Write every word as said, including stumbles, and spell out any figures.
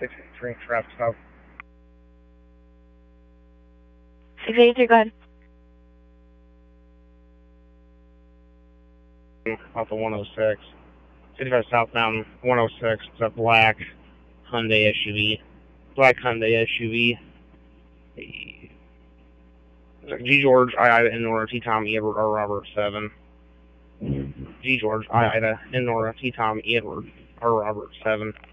six eighty-three, traffic stop. six eighty-three, go ahead. Off the one oh six. fifty-five southbound, one oh six. It's a black Hyundai S U V. Black Hyundai S U V. G George, I Ida, Nora, T Tom, Edward, R Robert, seven. G George, I Ida, Nora, T Tom, Edward, R Robert, seven.